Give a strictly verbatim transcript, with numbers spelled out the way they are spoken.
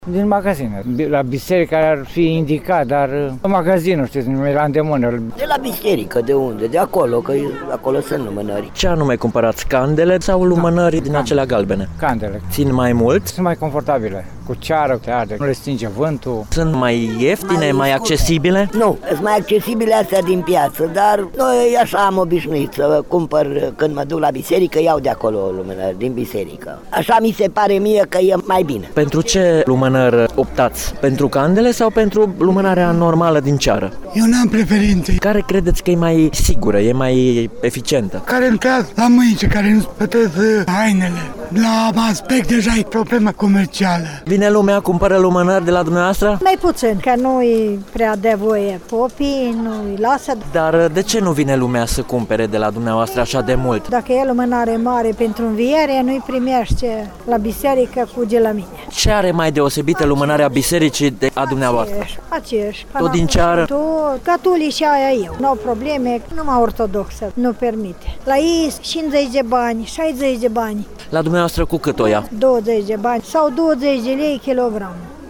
Din magazine. La biserică ar fi indicat, dar magazinul, știți, nu e la îndemână. De la biserică, de unde? De acolo, că acolo sunt lumânări. Ce anume cumpărați? Candele sau lumânări da, din candele. Acelea galbene? Candele. Țin mai mult? Sunt mai confortabile. Cu ceară, te arde, nu le stinge vântul. Sunt mai ieftine, mai, mai accesibile? Nu, sunt mai accesibile astea din piață, dar noi așa am obișnuit să cumpăr când mă duc la biserică, iau de acolo lumânări, din biserică. Așa mi se pare mie că e mai bine. Pentru ce lumânări optați? Pentru candele sau pentru lumânarea normală din ceară? Eu n-am preferințe. Care credeți că e mai sigură, e mai eficientă? Care lucrează la mâini, care nu spătesc hainele. La aspect deja e problemă comercială. Vine lumea, cumpără lumânări de la dumneavoastră? Mai puțin, că nu-i prea de voie popii, nu-i lasă. Dar de ce nu vine lumea să cumpere de la dumneavoastră așa de mult? Dacă e lumânare mare pentru înviere, nu-i primește la biserică cu de la mine. Ce are mai deosebită lumânarea bisericii de a dumneavoastră? Aceeași, aceeași. Tot din ceară? Tot, catolici și aia eu. Nu au probleme, numai ortodoxă nu permite. La ei cincizeci de bani, șaizeci de bani. La dumneavoastră cu cât o ia? douăzeci de bani sau douăzeci de lei kilogramul.